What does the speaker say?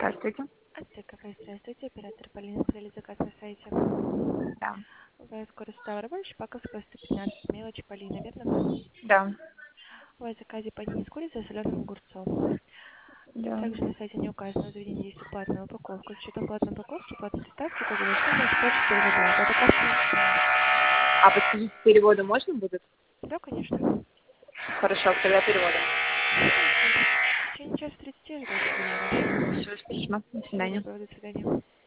Здравствуйте. Отсековая, здравствуйте, оператор Полина, подали заказ на сайте. Да. Скорость Ставрополь, Шпаковская, 115, мелочь Полина, верно? Да. У вас в заказе панини с курицей и соленым огурцом. Да. Также на сайте не указано заведение действует платная упаковка. С учетом платной упаковки, платной доставки, итоговая сумма 104 рубля. Это так? А подскажите, переводы можно будет? Да, конечно. Хорошо, тогда переводом. Хорошо. В течение часа 30 ждать дelivery. Все, спасибо. До Всего свидания. доброго, до свидания.